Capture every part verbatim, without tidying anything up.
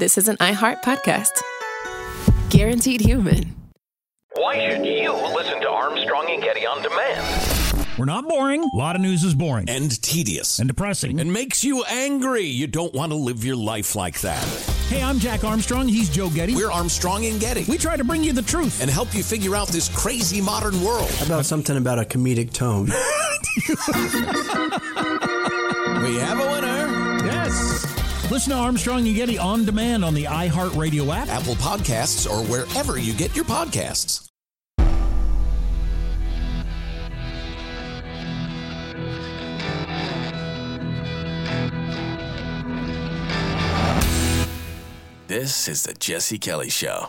this is an iHeart podcast. Guaranteed human. Why should you listen to Armstrong and Getty on demand? We're not boring. A lot of news is boring. And tedious. And depressing. And makes you angry. You don't want to live your life like that. Hey, I'm Jack Armstrong. He's Joe Getty. We're Armstrong and Getty. We try to bring you the truth. And help you figure out this crazy modern world. How about something about a comedic tone? We have a winner. Yes. Listen to Armstrong and Getty on demand on the iHeartRadio app, Apple Podcasts, or wherever you get your podcasts. This is the Jesse Kelly Show.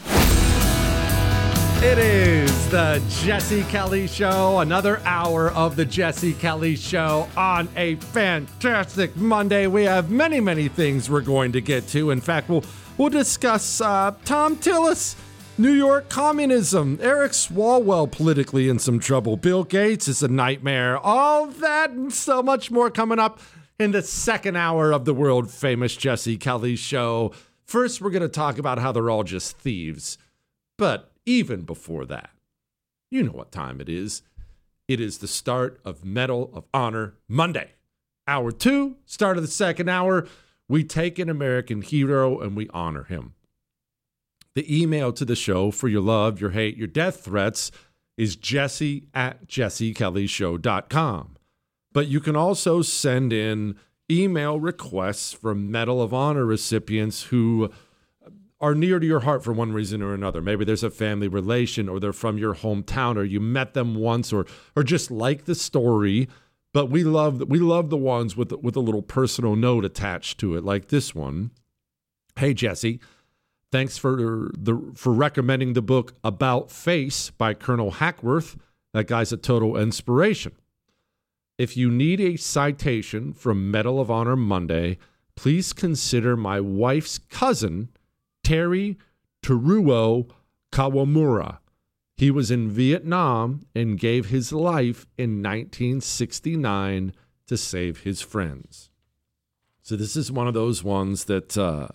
It is the Jesse Kelly Show, another hour of the Jesse Kelly Show on a fantastic Monday. We have many, many things we're going to get to. In fact, we'll we'll discuss uh, Tom Tillis, New York communism, Eric Swalwell politically in some trouble, Bill Gates is a nightmare, all that and so much more coming up in the second hour of the world-famous Jesse Kelly Show. First, we're going to talk about how they're all just thieves. But even before that, you know what time it is. It is the start of Medal of Honor Monday. Hour two, start of the second hour. We take an American hero and we honor him. The email to the show for your love, your hate, your death threats is jesse at jesse kelly show dot com. But you can also send in email requests from Medal of Honor recipients who are near to your heart for one reason or another. Maybe there's a family relation, or they're from your hometown, or you met them once, or or just like the story. But we love we love the ones with with a little personal note attached to it, like this one. Hey Jesse, thanks for the for recommending the book About Face by Colonel Hackworth. That guy's a total inspiration. If you need a citation from Medal of Honor Monday, please consider my wife's cousin, Terry Teruo Kawamura. He was in Vietnam and gave his life in nineteen sixty-nine to save his friends. So this is one of those ones that uh,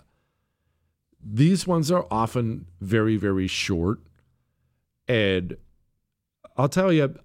these ones are often very, very short. And I'll tell you,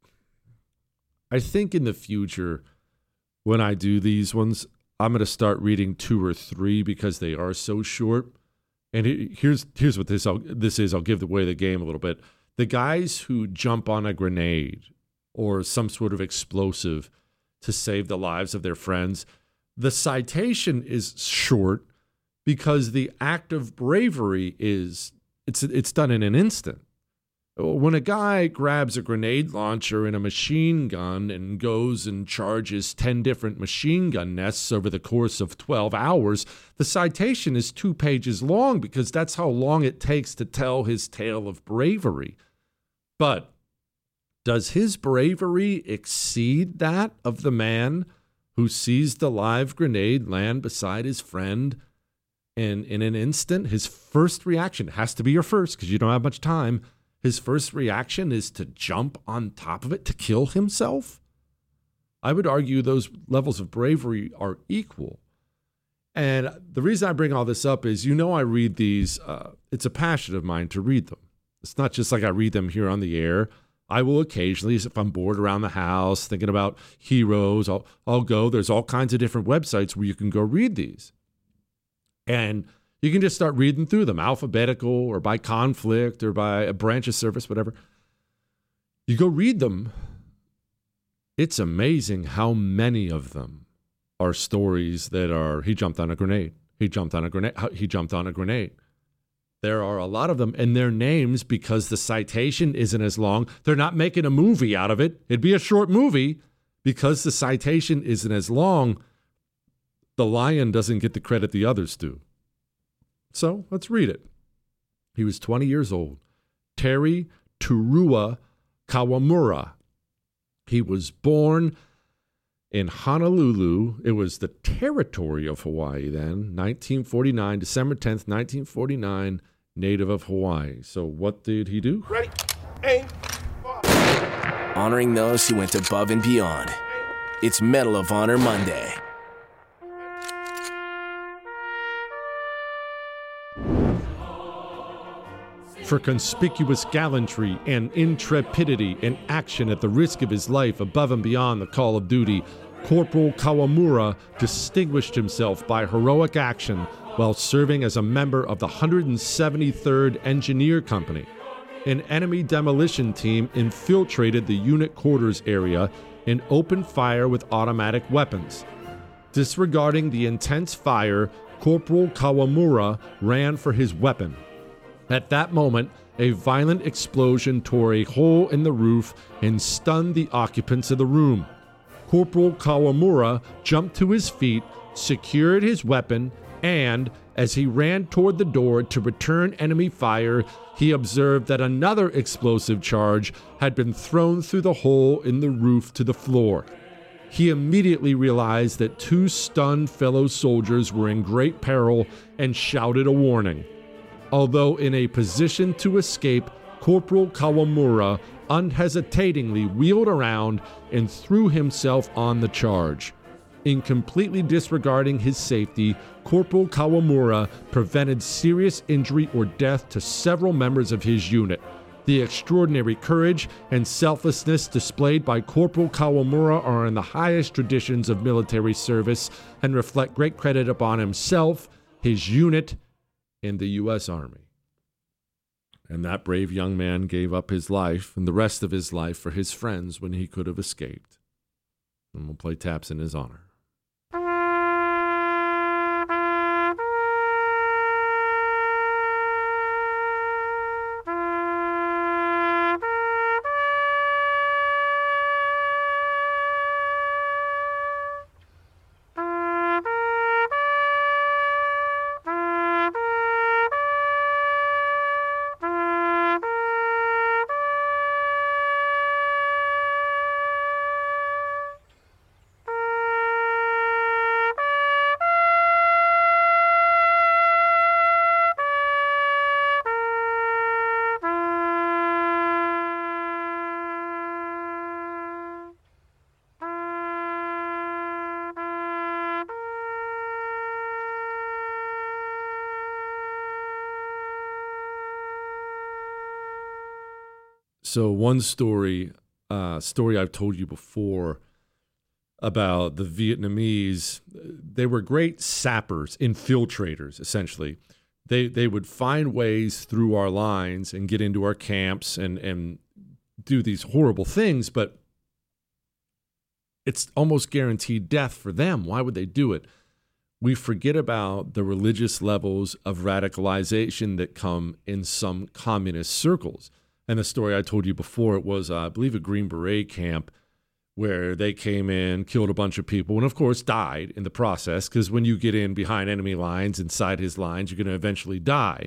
I think in the future, when I do these ones, I'm going to start reading two or three because they are so short. And here's here's what this I'll, this is. I'll give away the game a little bit. The guys who jump on a grenade or some sort of explosive to save the lives of their friends, the citation is short because the act of bravery is it's it's done in an instant. When a guy grabs a grenade launcher and a machine gun and goes and charges ten different machine gun nests over the course of twelve hours, the citation is two pages long because that's how long it takes to tell his tale of bravery. But does his bravery exceed that of the man who sees the live grenade land beside his friend? And in an instant, his first reaction has to be your first because you don't have much time. His first reaction is to jump on top of it to kill himself? I would argue those levels of bravery are equal. And the reason I bring all this up is, you know, I read these, uh, it's a passion of mine to read them. It's not just like I read them here on the air. I will occasionally, if I'm bored around the house, thinking about heroes, I'll, I'll go. There's all kinds of different websites where you can go read these. And you can just start reading through them, alphabetical or by conflict or by a branch of service, whatever. You go read them. It's amazing how many of them are stories that are, he jumped on a grenade, he jumped on a grenade, he jumped on a grenade. There are a lot of them, and their names, because the citation isn't as long, they're not making a movie out of it. It'd be a short movie. Because the citation isn't as long, the lion doesn't get the credit the others do. So let's read it. He was twenty years old. Terry Teruo Kawamura. He was born in Honolulu. It was the territory of Hawaii then, nineteen forty-nine, December tenth, nineteen forty-nine, native of Hawaii. So what did he do? Ready, aim, fire. Honoring those who went above and beyond. It's Medal of Honor Monday. For conspicuous gallantry and intrepidity in action at the risk of his life above and beyond the call of duty, Corporal Kawamura distinguished himself by heroic action while serving as a member of the one hundred seventy-third Engineer Company. An enemy demolition team infiltrated the unit quarters area and opened fire with automatic weapons. Disregarding the intense fire, Corporal Kawamura ran for his weapon. At that moment, a violent explosion tore a hole in the roof and stunned the occupants of the room. Corporal Kawamura jumped to his feet, secured his weapon, and, as he ran toward the door to return enemy fire, he observed that another explosive charge had been thrown through the hole in the roof to the floor. He immediately realized that two stunned fellow soldiers were in great peril and shouted a warning. Although in a position to escape, Corporal Kawamura unhesitatingly wheeled around and threw himself on the charge. In completely disregarding his safety, Corporal Kawamura prevented serious injury or death to several members of his unit. The extraordinary courage and selflessness displayed by Corporal Kawamura are in the highest traditions of military service and reflect great credit upon himself, his unit, and the U S Army. And that brave young man gave up his life and the rest of his life for his friends when he could have escaped. And we'll play taps in his honor. So one story, uh, story I've told you before about the Vietnamese, they were great sappers, infiltrators, essentially. They they would find ways through our lines and get into our camps and, and do these horrible things, but it's almost guaranteed death for them. Why would they do it? We forget about the religious levels of radicalization that come in some communist circles. And the story I told you before, it was, uh, I believe, a Green Beret camp where they came in, killed a bunch of people, and of course died in the process, because when you get in behind enemy lines, inside his lines, you're going to eventually die.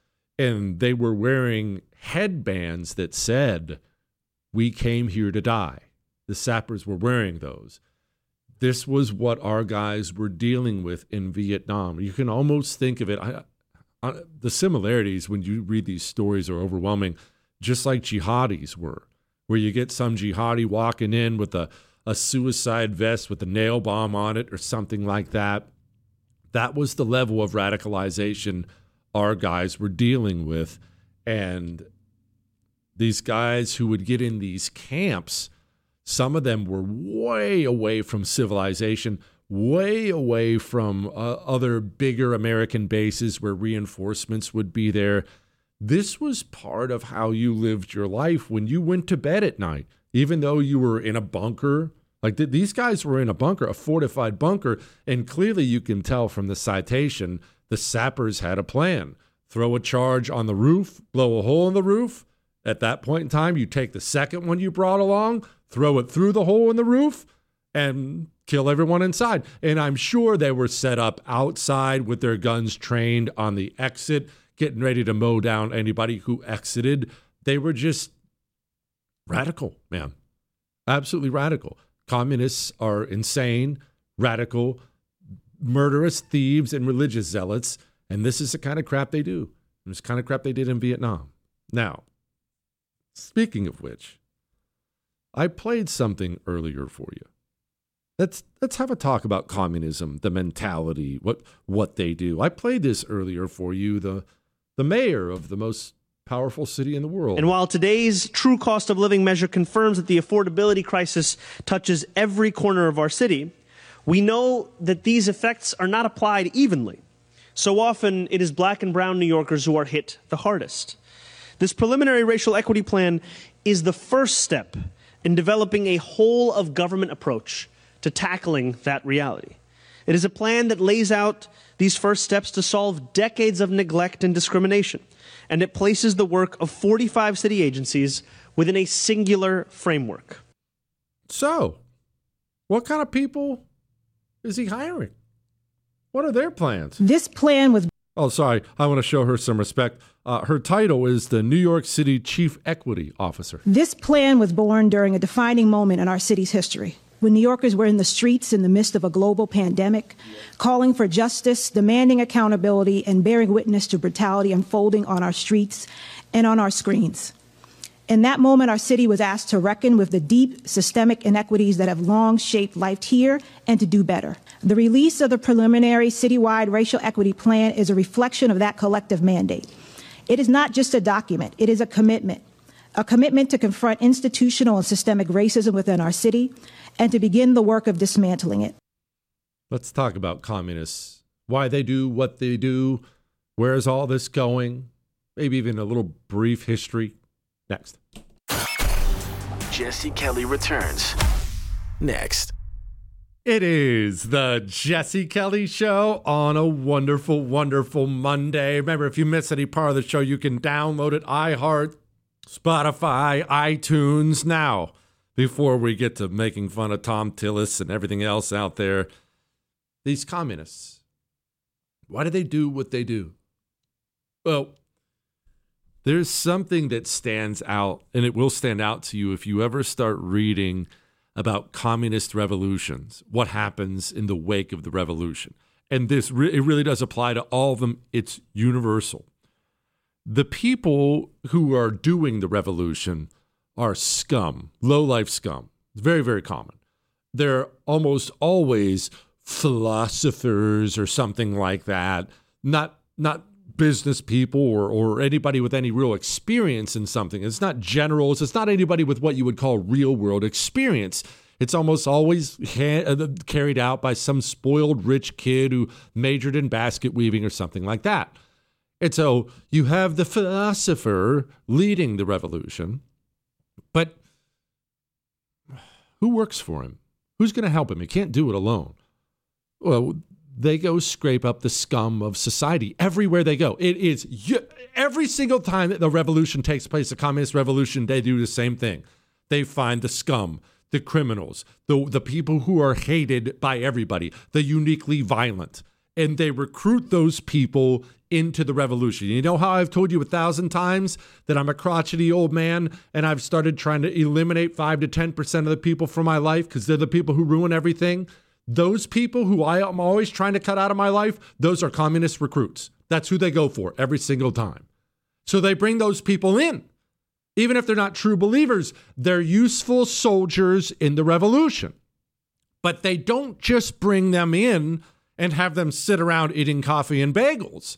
And they were wearing headbands that said, "We came here to die." The sappers were wearing those. This was what our guys were dealing with in Vietnam. You can almost think of it, I, I, the similarities when you read these stories are overwhelming. Just like jihadis were, where you get some jihadi walking in with a, a suicide vest with a nail bomb on it or something like that. That was the level of radicalization our guys were dealing with. And these guys who would get in these camps, some of them were way away from civilization, way away from uh, other bigger American bases where reinforcements would be there. This was part of how you lived your life when you went to bed at night, even though you were in a bunker. Like th- these guys were in a bunker, a fortified bunker, and clearly you can tell from the citation, the sappers had a plan. Throw a charge on the roof, blow a hole in the roof. At that point in time, you take the second one you brought along, throw it through the hole in the roof, and kill everyone inside. And I'm sure they were set up outside with their guns trained on the exit, getting ready to mow down anybody who exited. They were just radical, man. Absolutely radical. Communists are insane, radical, murderous thieves and religious zealots, and this is the kind of crap they do. This kind of crap they did in Vietnam. Now, speaking of which, I played something earlier for you. Let's let's have a talk about communism, the mentality, what what they do. I played this earlier for you, the The mayor of the most powerful city in the world. And while today's true cost of living measure confirms that the affordability crisis touches every corner of our city, we know that these effects are not applied evenly. So often, it is black and brown New Yorkers who are hit the hardest. This preliminary racial equity plan is the first step in developing a whole-of-government approach to tackling that reality. It is a plan that lays out these first steps to solve decades of neglect and discrimination, and it places the work of forty-five city agencies within a singular framework. So, what kind of people is he hiring? What are their plans? This plan was... Oh, sorry. I want to show her some respect. Uh, her title is the New York City Chief Equity Officer. This plan was born during a defining moment in our city's history, when New Yorkers were in the streets in the midst of a global pandemic, calling for justice, demanding accountability, and bearing witness to brutality unfolding on our streets and on our screens. In that moment, our city was asked to reckon with the deep systemic inequities that have long shaped life here and to do better. The release of the preliminary citywide racial equity plan is a reflection of that collective mandate. It is not just a document, it is a commitment, a commitment to confront institutional and systemic racism within our city and to begin the work of dismantling it. Let's talk about communists, why they do what they do, where is all this going, maybe even a little brief history. Next. Jesse Kelly returns next. It is the Jesse Kelly Show on a wonderful, wonderful Monday. Remember, if you miss any part of the show, you can download it, iHeart, Spotify, iTunes. Now, before we get to making fun of Tom Tillis and everything else out there, these communists, why do they do what they do? Well, there's something that stands out, and it will stand out to you if you ever start reading about communist revolutions, what happens in the wake of the revolution. And this re- it really does apply to all of them. It's universal. The people who are doing the revolution are scum, low-life scum. It's very, very common. They're almost always philosophers or something like that, not not business people or, or anybody with any real experience in something. It's not generals. It's not anybody with what you would call real world experience. It's almost always ha- carried out by some spoiled rich kid who majored in basket weaving or something like that. And so you have the philosopher leading the revolution, but who works for him? Who's going to help him? He can't do it alone. Well, they go scrape up the scum of society everywhere they go. It is every single time that the revolution takes place, the communist revolution, they do the same thing. They find the scum, the criminals, the, the people who are hated by everybody, the uniquely violent, and they recruit those people into the revolution. You know how I've told you a thousand times that I'm a crotchety old man and I've started trying to eliminate five to ten percent of the people from my life because they're the people who ruin everything? Those people who I am always trying to cut out of my life, those are communist recruits. That's who they go for every single time. So they bring those people in. Even if they're not true believers, they're useful soldiers in the revolution. But they don't just bring them in and have them sit around eating coffee and bagels.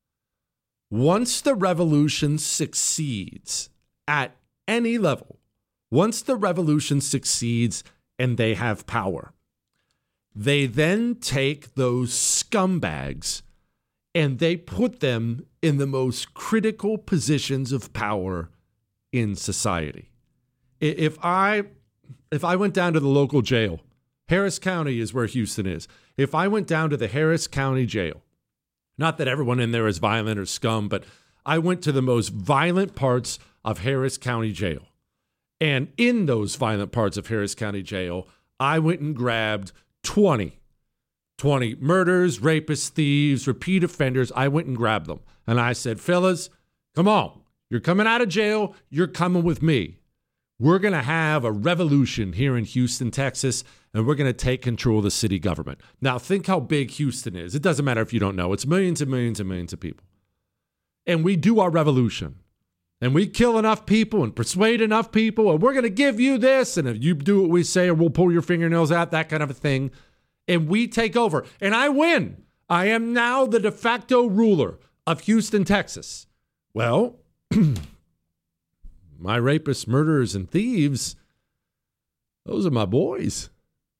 Once the revolution succeeds at any level, once the revolution succeeds and they have power, they then take those scumbags and they put them in the most critical positions of power in society. If I, if I went down to the local jail, Harris County is where Houston is. If I went down to the Harris County jail, not that everyone in there is violent or scum, but I went to the most violent parts of Harris County jail. And in those violent parts of Harris County jail, I went and grabbed twenty, twenty murders, rapists, thieves, repeat offenders. I went and grabbed them. And I said, fellas, come on. You're coming out of jail. You're coming with me. We're going to have a revolution here in Houston, Texas, and we're going to take control of the city government. Now, think how big Houston is. It doesn't matter if you don't know. It's millions and millions and millions of people. And we do our revolution. And we kill enough people and persuade enough people, and we're going to give you this, and if you do what we say, or we'll pull your fingernails out, that kind of a thing. And we take over. And I win. I am now the de facto ruler of Houston, Texas. Well, My rapists, murderers, and thieves, those are my boys.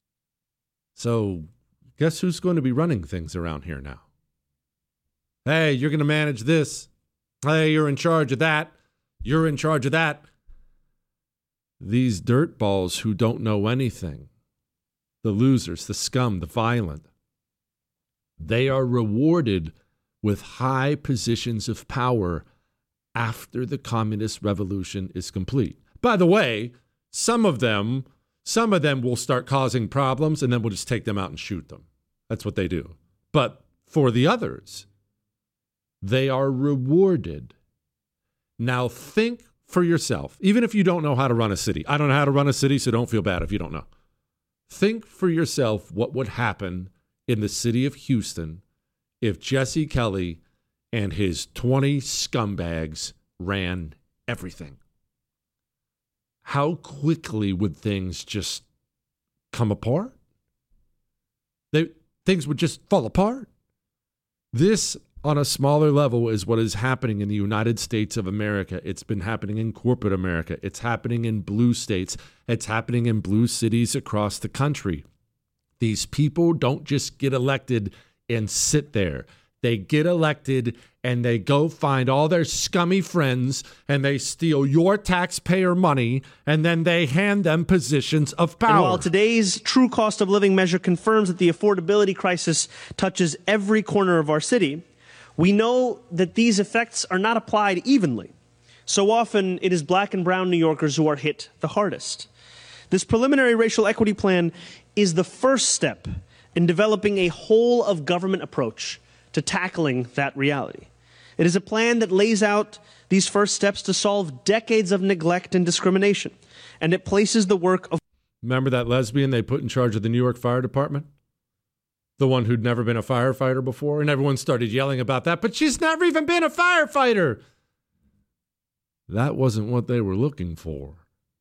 So guess who's going to be running things around here now? Hey, you're going to manage this. Hey, you're in charge of that. You're in charge of that. These dirtballs who don't know anything, the losers, the scum, the violent, they are rewarded with high positions of power after the communist revolution is complete. By the way, some of them, some of them will start causing problems and then we'll just take them out and shoot them. That's what they do. But for the others, they are rewarded. Now think for yourself, even if you don't know how to run a city. I don't know how to run a city, so don't feel bad if you don't know. Think for yourself what would happen in the city of Houston if Jesse Kelly and his twenty scumbags ran everything. How quickly would things just come apart? They, things would just fall apart. This, on a smaller level, is what is happening in the United States of America. It's been happening in corporate America. It's happening in blue states. It's happening in blue cities across the country. These people don't just get elected and sit there. They get elected and they go find all their scummy friends and they steal your taxpayer money and then they hand them positions of power. And while today's true cost of living measure confirms that the affordability crisis touches every corner of our city, we know that these effects are not applied evenly. So often it is black and brown New Yorkers who are hit the hardest. This preliminary racial equity plan is the first step in developing a whole of government approach to tackling that reality. It is a plan that lays out these first steps to solve decades of neglect and discrimination, and it places the work of... Remember that lesbian they put in charge of the New York Fire Department? The one who'd never been a firefighter before, and everyone started yelling about that, but she's never even been a firefighter. That wasn't what they were looking for.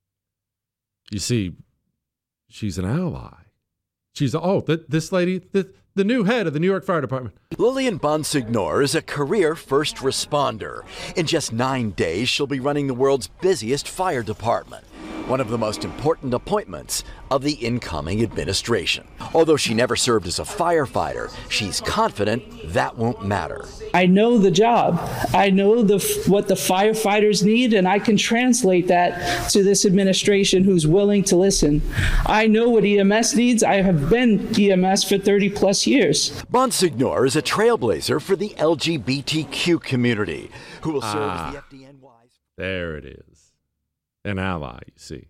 You see, she's an ally. She's, oh, th- this lady, th- the new head of the New York Fire Department. Lillian Bonsignor is a career first responder. In just nine days, she'll be running the world's busiest fire department, one of the most important appointments of the incoming administration. Although she never served as a firefighter, she's confident that won't matter. I know the job. I know the what the firefighters need, and I can translate that to this administration who's willing to listen. I know what E M S needs. I have been E M S for thirty plus years. Bonsignor is a trailblazer for the L G B T Q community who will serve ah, as the F D N Y's. There it is. An ally, you see.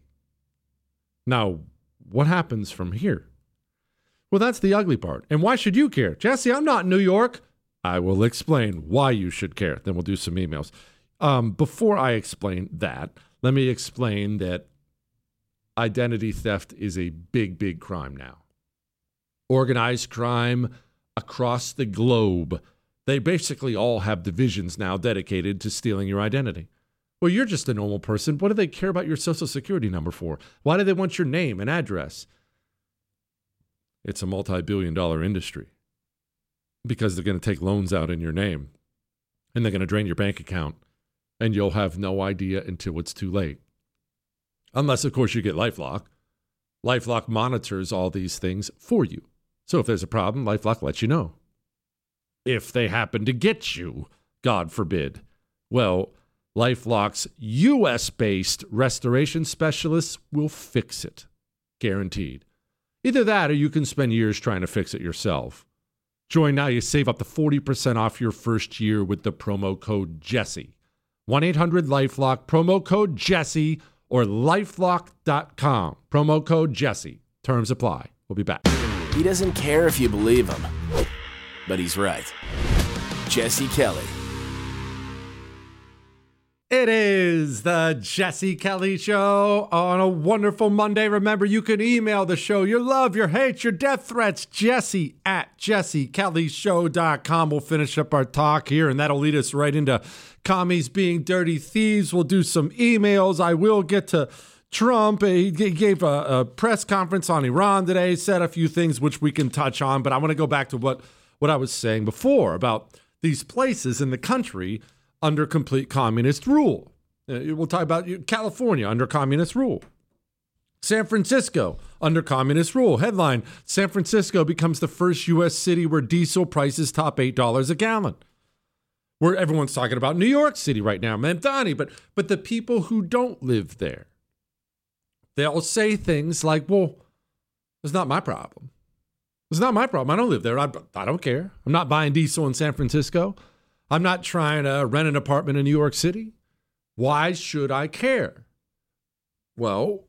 Now, what happens from here? Well, that's the ugly part. And why should you care? Jesse, I'm not in New York. I will explain why you should care. Then we'll do some emails. Um, before I explain that, let me explain that identity theft is a big, big crime now. Organized crime across the globe. They basically all have divisions now dedicated to stealing your identity. Well, you're just a normal person. What do they care about your social security number for? Why do they want your name and address? It's a multi-billion dollar industry because they're going to take loans out in your name and they're going to drain your bank account and you'll have no idea until it's too late. Unless, of course, you get LifeLock. LifeLock monitors all these things for you. So if there's a problem, LifeLock lets you know. If they happen to get you, God forbid, well, LifeLock's U S-based restoration specialists will fix it. Guaranteed. Either that or you can spend years trying to fix it yourself. Join now. You save up to forty percent off your first year with the promo code Jesse. one eight hundred LifeLock, promo code Jesse, or lifelock dot com. Promo code Jesse. Terms apply. We'll be back. He doesn't care if you believe him, but he's right. Jesse Kelly. It is the Jesse Kelly Show on a wonderful Monday. Remember, you can email the show your love, your hate, your death threats, Jesse at jesse kelly show dot com. We'll finish up our talk here, and that'll lead us right into commies being dirty thieves. We'll do some emails. I will get to Trump. He gave a, a press conference on Iran today, said a few things which we can touch on, but I want to go back to what, what I was saying before about these places in the country under complete communist rule. Uh, we'll talk about California under communist rule. San Francisco under communist rule. Headline, San Francisco becomes the first U S city where diesel prices top eight dollars a gallon. Where everyone's talking about New York City right now, Manthani, but but the people who don't live there, they'll say things like, well, it's not my problem. It's not my problem. I don't live there. I, I don't care. I'm not buying diesel in San Francisco. I'm not trying to rent an apartment in New York City. Why should I care? Well,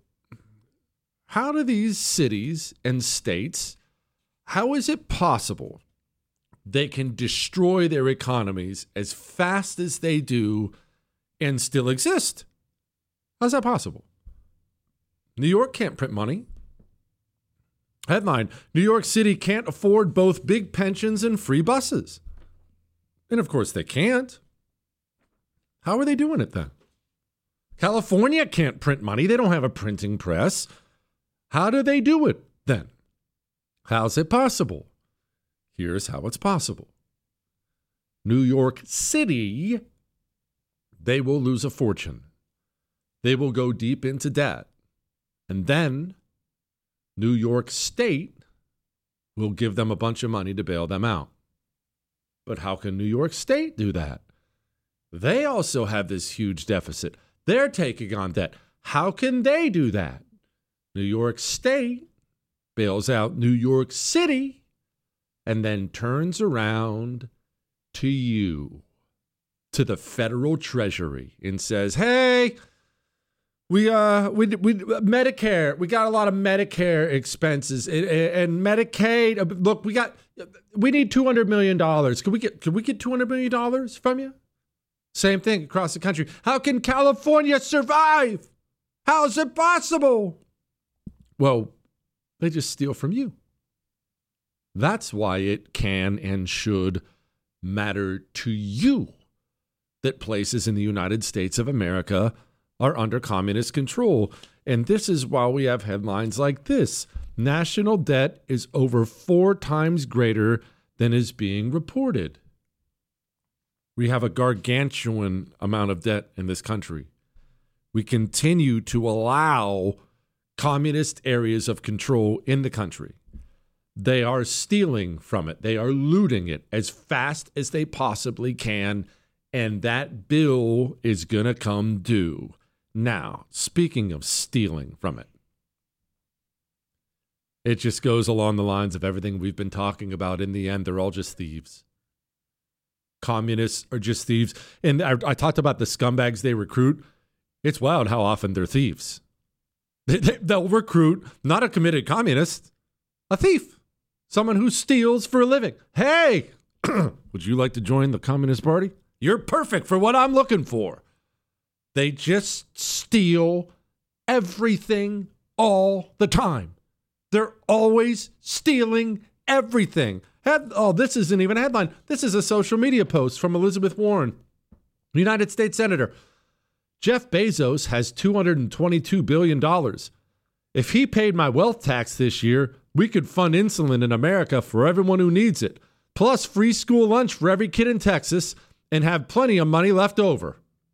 how do these cities and states, how is it possible they can destroy their economies as fast as they do and still exist? How's that possible? New York can't print money. Headline, New York City can't afford both big pensions and free buses. And of course they can't. How are they doing it then? California can't print money. They don't have a printing press. How do they do it then? How's it possible? Here's how it's possible. New York City, they will lose a fortune. They will go deep into debt. And then New York State will give them a bunch of money to bail them out. But how can New York State do that? They also have this huge deficit. They're taking on debt. How can they do that? New York State bails out New York City and then turns around to you, to the federal treasury, and says, hey, we uh we we Medicare, we got a lot of Medicare expenses and, and Medicaid. Look, we got we need two hundred million dollars. Can we get can we get two hundred million dollars from you? Same thing across the country. How can California survive? How is it possible? Well, they just steal from you. That's why it can and should matter to you that places in the United States of America are under communist control. And this is why we have headlines like this. National debt is over four times greater than is being reported. We have a gargantuan amount of debt in this country. We continue to allow communist areas of control in the country. They are stealing from it. They are looting it as fast as they possibly can. And that bill is going to come due. Now, speaking of stealing from it, it just goes along the lines of everything we've been talking about. In the end, they're all just thieves. Communists are just thieves. And I, I talked about the scumbags they recruit. It's wild how often they're thieves. They, they, they'll recruit not a committed communist, a thief, someone who steals for a living. Hey, would you like to join the Communist Party? You're perfect for what I'm looking for. They just steal everything all the time. They're always stealing everything. Head, oh, this isn't even a headline. This is a social media post from Elizabeth Warren, United States Senator. Jeff Bezos has two hundred twenty-two billion dollars. If he paid my wealth tax this year, we could fund insulin in America for everyone who needs it, plus free school lunch for every kid in Texas, and have plenty of money left over.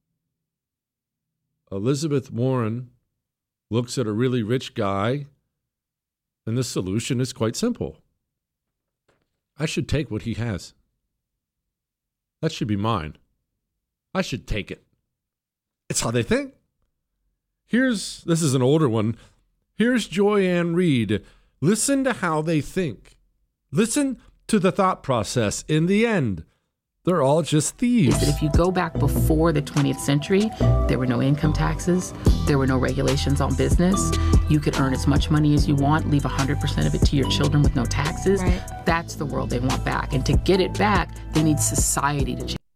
Elizabeth Warren looks at a really rich guy, and the solution is quite simple. I should take what he has. That should be mine. I should take it. It's how they think. Here's, this is an older one. Here's Joy-Ann Reid. Listen to how they think. Listen to the thought process. In the end, they're all just thieves. If you go back before the twentieth century, there were no income taxes. There were no regulations on business. You could earn as much money as you want, leave one hundred percent of it to your children with no taxes. Right. That's the world they want back. And to get it back, they need society to change.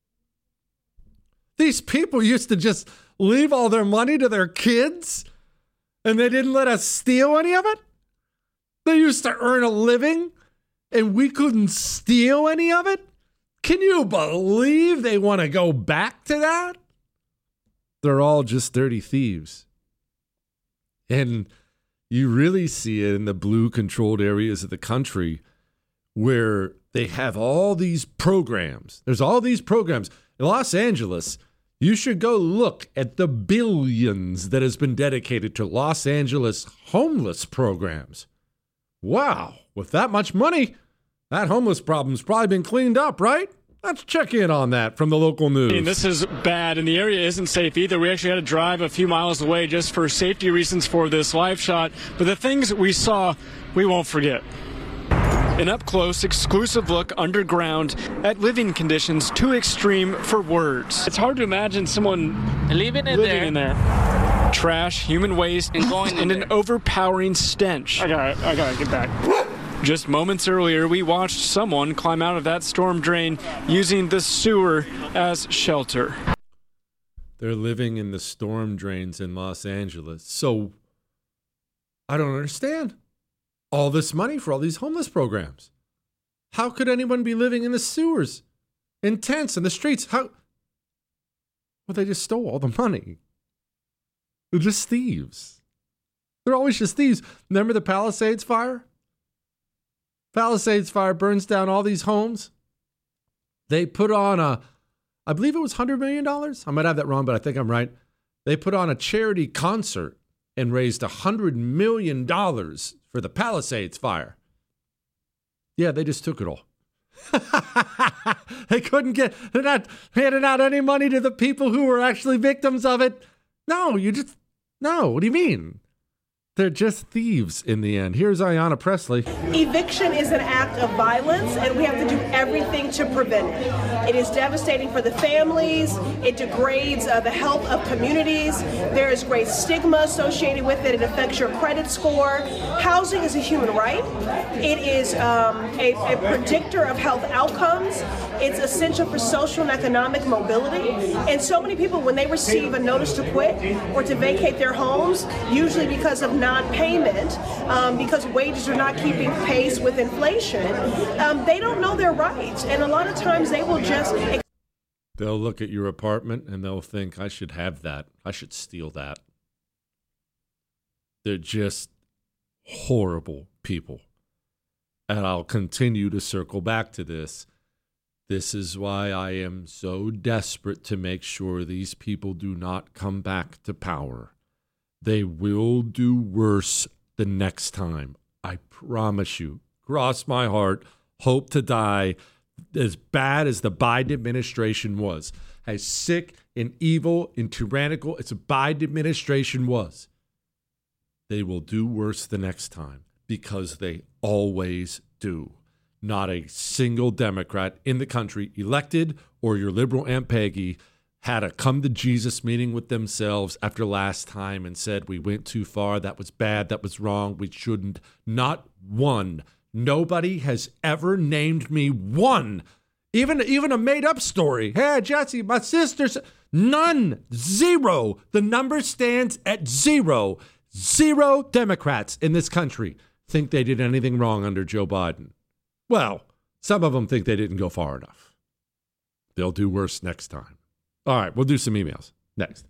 These people used to just leave all their money to their kids, and they didn't let us steal any of it? They used to earn a living, and we couldn't steal any of it? Can you believe they want to go back to that? They're all just dirty thieves. And you really see it in the blue-controlled areas of the country where they have all these programs. There's all these programs. Los Angeles, you should go look at the billions that has been dedicated to Los Angeles homeless programs. Wow, with that much money, that homeless problem's probably been cleaned up, right? Let's check in on that from the local news. I mean, this is bad, and the area isn't safe either. We actually had to drive a few miles away just for safety reasons for this live shot. But the things we saw, we won't forget. An up-close, exclusive look underground at living conditions too extreme for words. It's hard to imagine someone living in, living there. in there. Trash, human waste, and, going and an overpowering stench. I got it. I got to get back. Just moments earlier, we watched someone climb out of that storm drain using the sewer as shelter. They're living in the storm drains in Los Angeles. So, I don't understand. All this money for all these homeless programs. How could anyone be living in the sewers, in tents, in the streets? How? Well, they just stole all the money. They're just thieves. They're always just thieves. Remember the Palisades fire? Palisades fire burns down all these homes. They put on a, I believe it was one hundred million dollars. I might have that wrong, but I think I'm right. They put on a charity concert and raised one hundred million dollars for the Palisades fire. Yeah, they just took it all. They couldn't get, they're not handing out any money to the people who were actually victims of it. No, you just, no, what do you mean? They're just thieves in the end. Here's Ayanna Pressley. Eviction is an act of violence, and we have to do everything to prevent it. It is devastating for the families. It degrades uh, the health of communities. There is great stigma associated with it. It affects your credit score. Housing is a human right. It is um, a, a predictor of health outcomes. It's essential for social and economic mobility. And so many people, when they receive a notice to quit or to vacate their homes, usually because of non-payment, um, because wages are not keeping pace with inflation, um, they don't know their rights. And a lot of times they will just... They'll look at your apartment and they'll think, I should have that. I should steal that. They're just horrible people. And I'll continue to circle back to this. This is why I am so desperate to make sure these people do not come back to power. They will do worse the next time. I promise you. Cross my heart. Hope to die. As bad as the Biden administration was, as sick and evil and tyrannical as the Biden administration was, they will do worse the next time because they always do. Not a single Democrat in the country, elected or your liberal Aunt Peggy, had a come to Jesus meeting with themselves after last time and said, we went too far, that was bad, that was wrong, we shouldn't. Not one. Nobody has ever named me one. Even, even a made-up story. Hey, Jesse, my sister's... None. Zero. The number stands at zero. Zero Democrats in this country think they did anything wrong under Joe Biden. Well, some of them think they didn't go far enough. They'll do worse next time. All right, we'll do some emails next.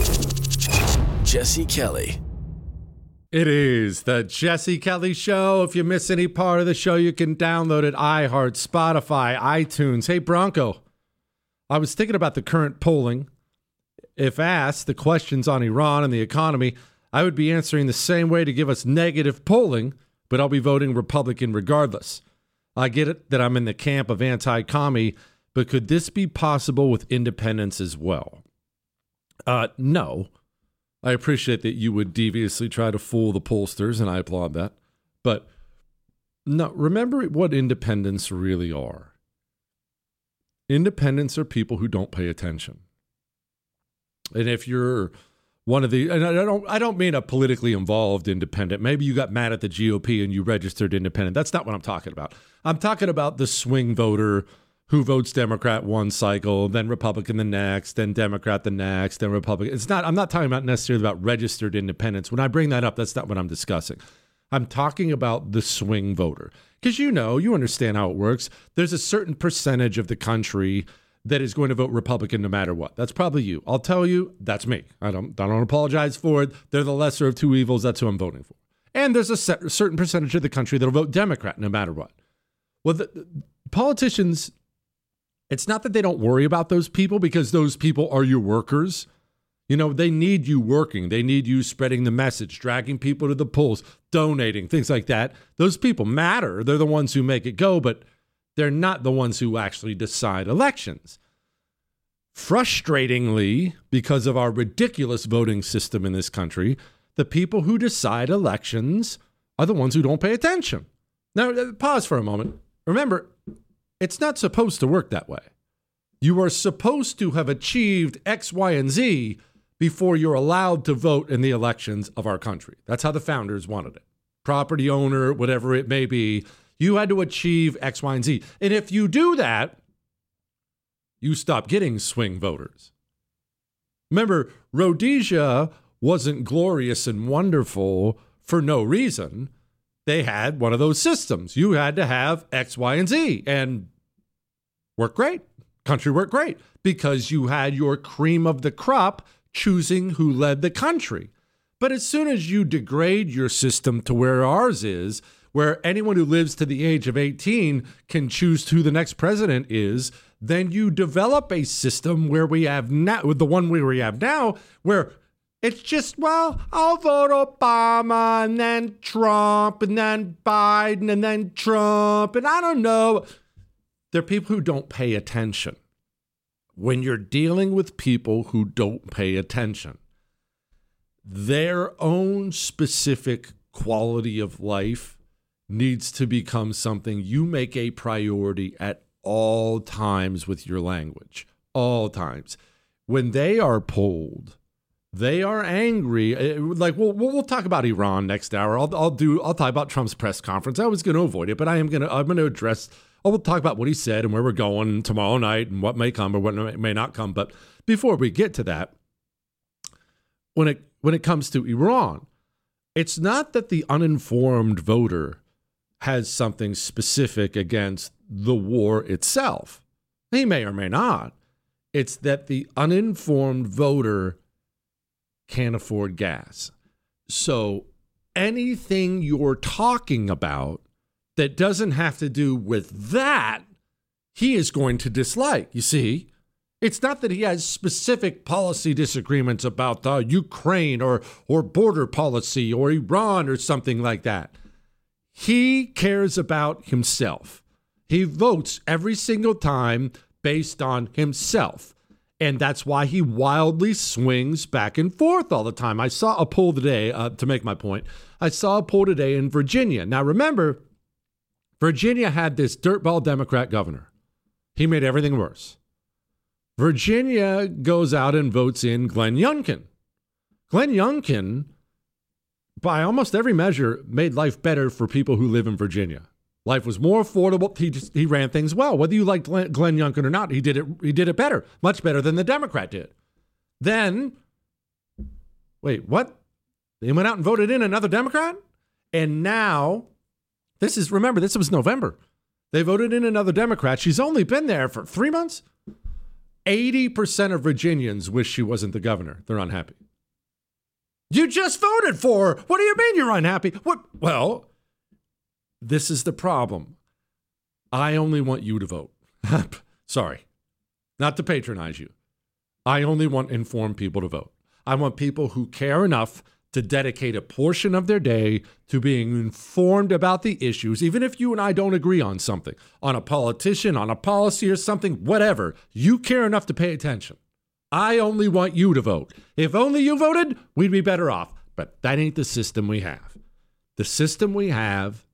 Jesse Kelly. It is the Jesse Kelly Show. If you miss any part of the show, you can download it. iHeart, Spotify, iTunes. Hey, Bronco, I was thinking about the current polling. If asked the questions on Iran and the economy, I would be answering the same way to give us negative polling, but I'll be voting Republican regardless. I get it that I'm in the camp of anti-commie, but could this be possible with independents as well? Uh, no. I appreciate that you would deviously try to fool the pollsters, and I applaud that. But no, remember what independents really are. Independents are people who don't pay attention. And if you're one of the, and I don't, I don't mean a politically involved independent. Maybe you got mad at the G O P and you registered independent. That's not what I'm talking about. I'm talking about the swing voter who votes Democrat one cycle, then Republican the next, then Democrat the next, then Republican. It's not, I'm not talking about necessarily about registered independents. When I bring that up, that's not what I'm discussing. I'm talking about the swing voter. Because you know, you understand how it works. There's a certain percentage of the country that is going to vote Republican no matter what. That's probably you. I'll tell you, that's me. I don't, I don't apologize for it. They're the lesser of two evils. That's who I'm voting for. And there's a set, certain percentage of the country that'll vote Democrat no matter what. Well, the, the politicians It's not that they don't worry about those people, because those people are your workers. You know, they need you working. They need you spreading the message, dragging people to the polls, donating, things like that. Those people matter. They're the ones who make it go, but they're not the ones who actually decide elections. Frustratingly, because of our ridiculous voting system in this country, the people who decide elections are the ones who don't pay attention. Now, pause for a moment. Remember, it's not supposed to work that way. You are supposed to have achieved X, Y, and Z before you're allowed to vote in the elections of our country. That's how the founders wanted it. Property owner, whatever it may be, you had to achieve X, Y, and Z. And if you do that, you stop getting swing voters. Remember, Rhodesia wasn't glorious and wonderful for no reason. They had one of those systems. You had to have X, Y, and Z, and worked great. Country worked great because you had your cream of the crop choosing who led the country. But as soon as you degrade your system to where ours is, where anyone who lives to the age of eighteen can choose who the next president is, then you develop a system where we have now, with the one we have now, where it's just, well, I'll vote Obama and then Trump and then Biden and then Trump, and I don't know. There are people who don't pay attention. When you're dealing with people who don't pay attention, their own specific quality of life needs to become something you make a priority at all times with your language. All times. When they are polled, they are angry. Like, we'll, we'll talk about Iran next hour. I'll, I'll do. I'll talk about Trump's press conference. I was going to avoid it, but I am going to. I'm going to address. I will talk about what he said and where we're going tomorrow night and what may come or what may not come. But before we get to that, when it when it comes to Iran, it's not that the uninformed voter has something specific against the war itself. He may or may not. It's that the uninformed voter can't afford gas. So anything you're talking about that doesn't have to do with that, he is going to dislike. You see, it's not that he has specific policy disagreements about the Ukraine or, or border policy or Iran or something like that. He cares about himself. He votes every single time based on himself. And that's why he wildly swings back and forth all the time. I saw a poll today, uh, to make my point, I saw a poll today in Virginia. Now, remember, Virginia had this dirtball Democrat governor. He made everything worse. Virginia goes out and votes in Glenn Youngkin. Glenn Youngkin, by almost every measure, made life better for people who live in Virginia. Life was more affordable. He just, he ran things well. Whether you like Glenn, Glenn Youngkin or not, he did it. He did it better, much better than the Democrat did. Then, wait, what? They went out and voted in another Democrat, and now, this is remember this was November. They voted in another Democrat. She's only been there for three months. Eighty percent of Virginians wish she wasn't the governor. They're unhappy. You just voted for her. What do you mean you're unhappy? What? Well. This is the problem. I only want you to vote. Sorry, not to patronize you. I only want informed people to vote. I want people who care enough to dedicate a portion of their day to being informed about the issues, even if you and I don't agree on something, on a politician, on a policy or something, whatever. You care enough to pay attention. I only want you to vote. If only you voted, we'd be better off. But that ain't the system we have. The system we have,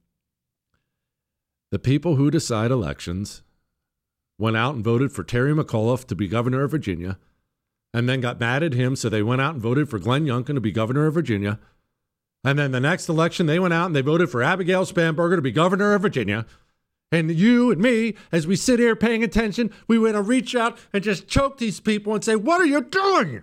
the people who decide elections went out and voted for Terry McAuliffe to be governor of Virginia, and then got mad at him, so they went out and voted for Glenn Youngkin to be governor of Virginia. And then the next election, they went out and they voted for Abigail Spanberger to be governor of Virginia. And you and me, as we sit here paying attention, we want to reach out and just choke these people and say, what are you doing?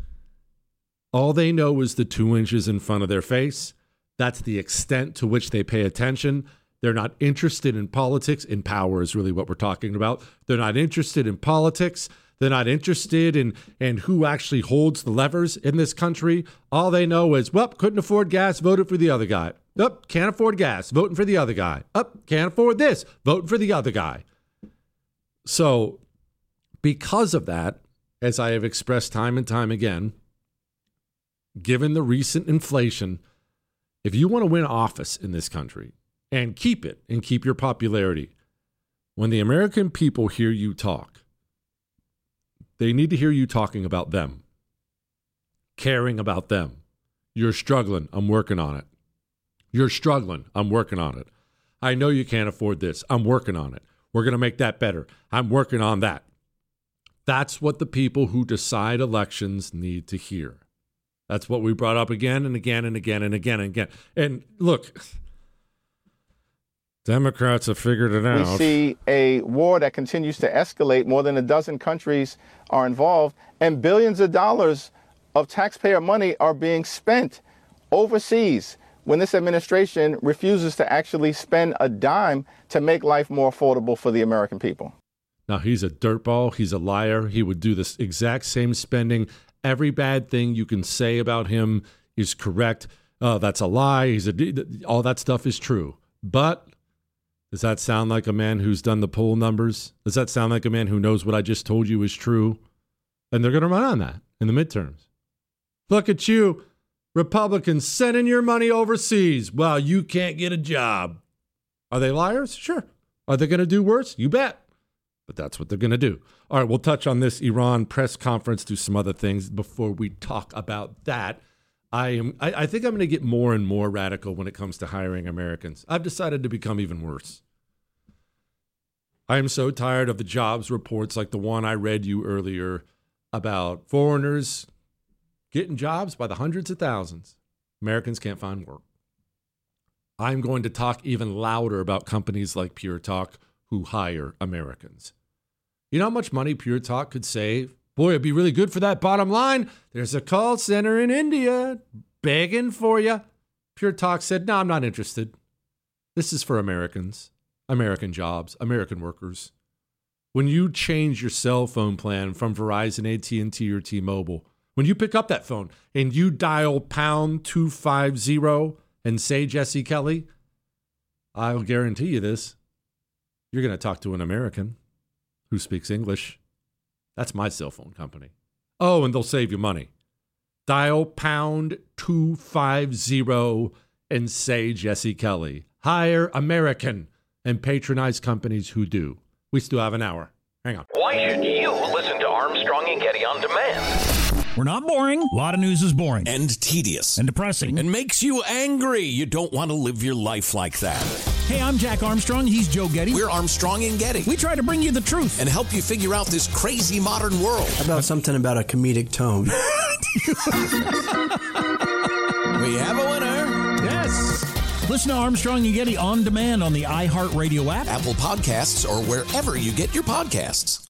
All they know is the two inches in front of their face. That's the extent to which they pay attention. They're not interested in politics. In power is really what we're talking about. They're not interested in politics. They're not interested in, in who actually holds the levers in this country. All they know is, well, couldn't afford gas, voted for the other guy. Up, can't afford gas, voting for the other guy. Up, can't afford this, voting for the other guy. So Because of that, as I have expressed time and time again, given the recent inflation, if you want to win office in this country and keep it and keep your popularity, when the American people hear you talk, they need to hear you talking about them, caring about them. You're struggling. I'm working on it. You're struggling. I'm working on it. I know you can't afford this. I'm working on it. We're going to make that better. I'm working on that. That's what the people who decide elections need to hear. That's what we brought up again and again and again and again and again. And look, Democrats have figured it out. We see a war that continues to escalate. More than a dozen countries are involved, and billions of dollars of taxpayer money are being spent overseas when this administration refuses to actually spend a dime to make life more affordable for the American people. Now, he's a dirtball. He's a liar. He would do this exact same spending. Every bad thing you can say about him is correct. Oh, that's a lie. He's a, all that stuff is true. But does that sound like a man who's done the poll numbers? Does that sound like a man who knows what I just told you is true? And they're going to run on that in the midterms. Look at you, Republicans, sending your money overseas. Well, you can't get a job. Are they liars? Sure. Are they going to do worse? You bet. But that's what they're going to do. All right, we'll touch on this Iran press conference, do some other things before we talk about that. I am. I, I think I'm going to get more and more radical when it comes to hiring Americans. I've decided to become even worse. I am so tired of the jobs reports like the one I read you earlier about foreigners getting jobs by the hundreds of thousands. Americans can't find work. I'm going to talk even louder about companies like Pure Talk who hire Americans. You know how much money Pure Talk could save? Boy, it'd be really good for that bottom line. There's a call center in India begging for you. Pure Talk said, no, I'm not interested. This is for Americans, American jobs, American workers. When you change your cell phone plan from Verizon, A T and T, or T-Mobile, when you pick up that phone and you dial pound two five zero and say Jesse Kelly, I'll guarantee you this. You're going to talk to an American who speaks English. That's my cell phone company. Oh, and they'll save you money. Dial pound two five zero and say Jesse Kelly. Hire American and patronize companies who do. We still have an hour. Hang on. Why should you listen to Armstrong and Getty on demand? We're not boring. A lot of news is boring. And tedious. And depressing. And makes you angry. You don't want to live your life like that. Hey, I'm Jack Armstrong. He's Joe Getty. We're Armstrong and Getty. We try to bring you the truth. And help you figure out this crazy modern world. How about something about a comedic tone? We have a winner. Yes. Listen to Armstrong and Getty on demand on the iHeartRadio app, Apple Podcasts, or wherever you get your podcasts.